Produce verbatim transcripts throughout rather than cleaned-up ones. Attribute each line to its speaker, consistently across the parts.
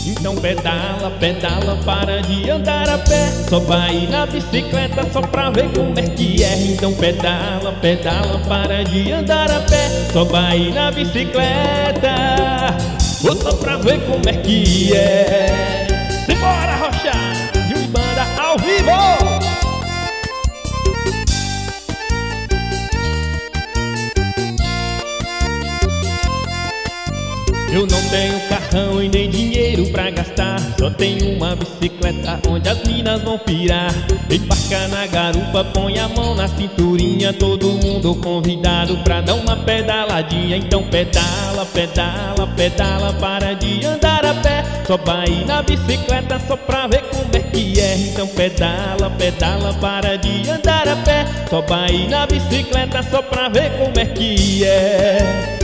Speaker 1: Então pedala, pedala, para de andar a pé. Só vai na bicicleta só pra ver como é que é. Então pedala, pedala, para de andar a pé. Só vai na bicicleta só pra ver como é que é. Simbora, Rocha! E o Banda ao vivo! Eu não tenho carrão e nem dinheiro pra gastar. Só tenho uma bicicleta onde as minas vão pirar. Embarca na garupa, põe a mão na cinturinha. Todo mundo convidado pra dar uma pedaladinha. Então pedala, pedala, pedala, para de andar a pé. Só vai na bicicleta só pra ver como é que é. Então pedala, pedala, para de andar a pé. Só vai na bicicleta só pra ver como é que é.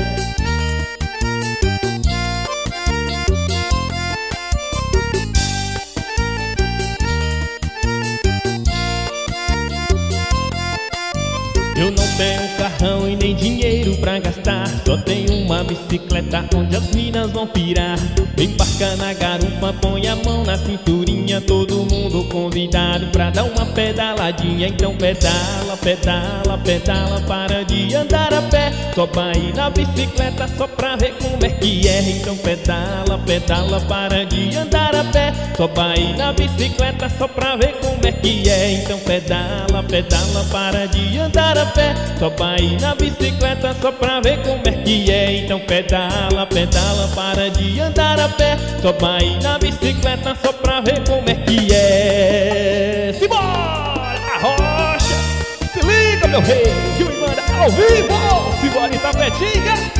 Speaker 1: Eu não tenho carrão e nem dinheiro pra gastar. Só tenho uma bicicleta onde as minas vão pirar. Embarca na garupa, põe a mão na cinturinha. Todo mundo convidado pra dar uma pedaladinha. Então pedala, pedala, pedala, para de andar a pé. Só vai na bicicleta só pra ver como é que é. Então pedala, pedala, para de andar a pé. Só vai na bicicleta só pra ver como é que é. Então pedala, pedala, para de andar a pé. Só vai na bicicleta só pra ver como é que é. Então pedala, pedala, para de andar a pé. Só vai na bicicleta só pra ver como é que é. Simbora, a Rocha! Se liga, meu rei! E o Banda ao vivo! Simbora, Itapetinga!